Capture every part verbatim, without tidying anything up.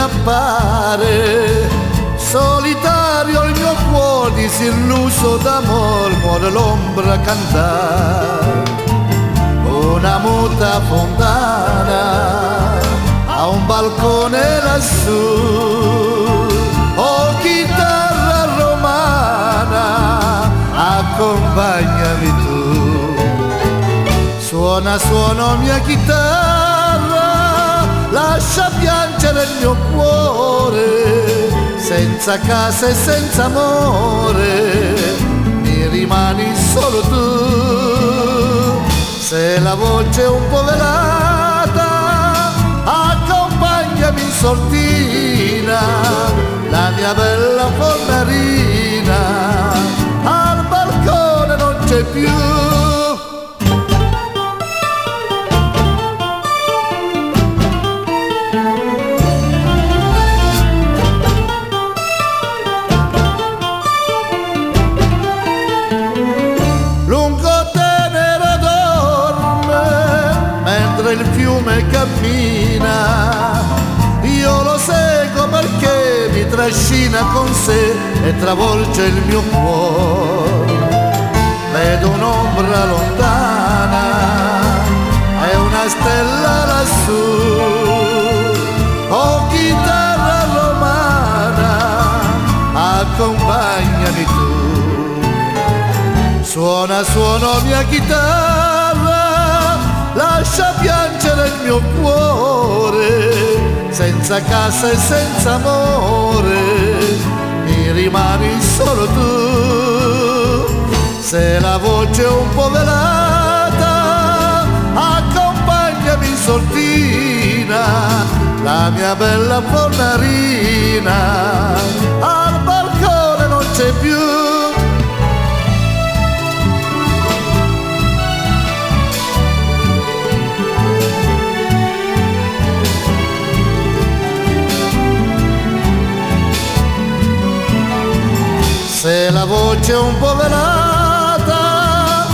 appare, solitario il mio cuore disilluso d'amor, muore l'ombra cantare. Una muta fontana a un balcone lassù, oh chitarra romana, accompagnami tu. Suona, suona mia chitarra, lascia piangere il mio cuore, senza casa e senza amore, mi rimani solo tu. Se la voce è un po' velata, accompagnami in sortina, la mia bella fornarina, al balcone non c'è più. Il fiume cammina, io lo seguo perché mi trascina con sé e travolge il mio cuore. Vedo un'ombra lontana e una stella lassù, oh chitarra romana, accompagnami tu. Suona, suona mia chitarra, lascia piangere il mio cuore, senza casa e senza amore, mi rimani solo tu. Se la voce è un po' velata, accompagnami in sortina, la mia bella fornarina, al balcone non c'è più. Se la voce è un po' velata,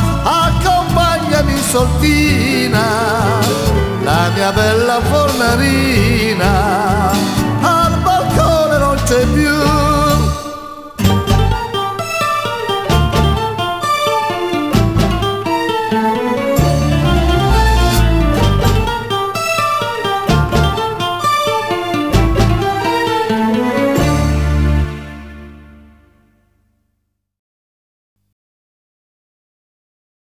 accompagnami in sortina, la mia bella fornarina.